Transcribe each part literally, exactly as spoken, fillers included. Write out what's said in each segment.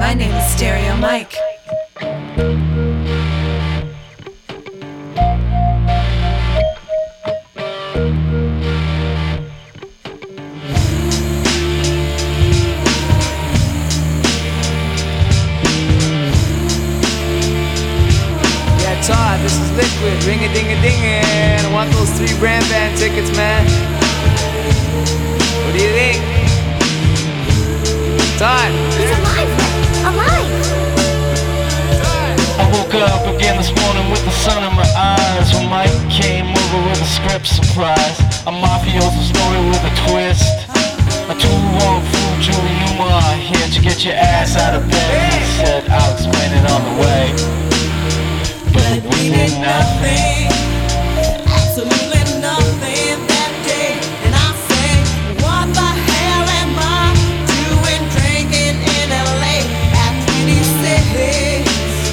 My name is Stereo Mike. Todd, this is Liquid, ring-a-ding-a-dingin'. I want those three brand band tickets, man. What do you think? Todd? He's alive! Alive! Todd! I woke up again this morning with the sun in my eyes when Mike came over with a script surprise. A mafioso story with a twist. A two-wrong fool, Julie Newmar, here to get your ass out of bed. He said, I'll explain it on the way. But we did nothing, absolutely nothing that day. And I say, what the hell am I doing drinking in L A at twenty-six?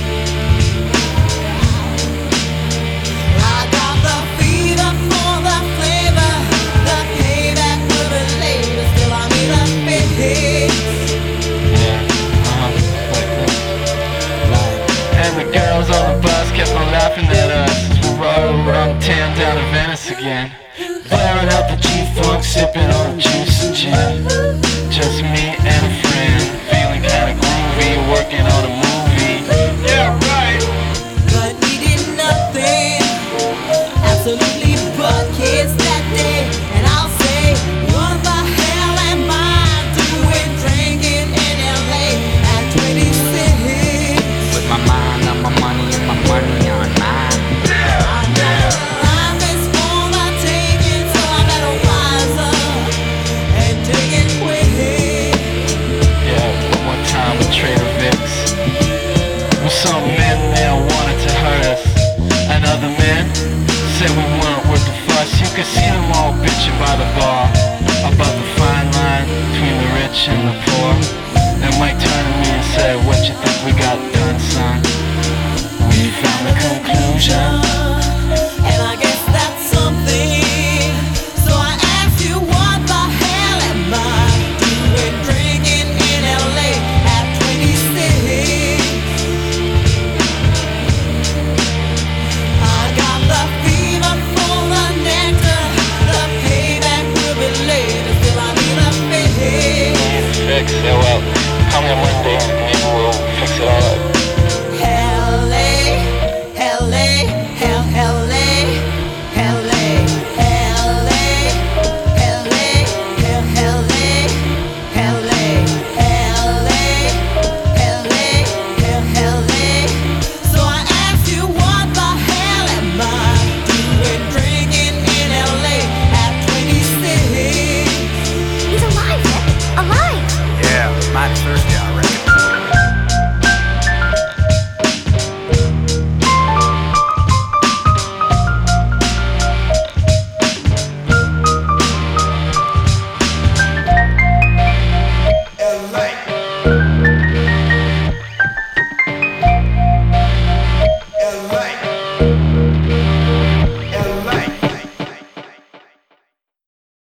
I got the fever for the flavor, the payback will be later. Still I need a fix. yeah, uh-huh, like that. And the girls on the bus kept on laughing at us as we rode around town down to Venice again, blaring out the G-Funk, sipping on juice and gin. Just me and a friend, feeling kinda groovy, working on a movie. Yeah, right. But we did nothing, absolutely but kids that day. And I'll say, what the hell am I doing drinking in L A at twenty-six? With my mind on my money and my money on mine. I know life is for the taking, so I better wise up and take it quick. Yeah, one more time with Trader Vic's. With some men there wanted to hurt us, and other men said we weren't worth the fuss. You could see them all bitching by the bar about the fine line between the rich and the poor. And Mike turned to me and said, what you think we got done, son? We found the conclusion. And I guess that's something. So I asked you, what the hell am I doing drinking in L A at twenty-six? I got the fever for the nectar, the payback will be later. Still I need a fix. Fix, yeah, well, come on Monday.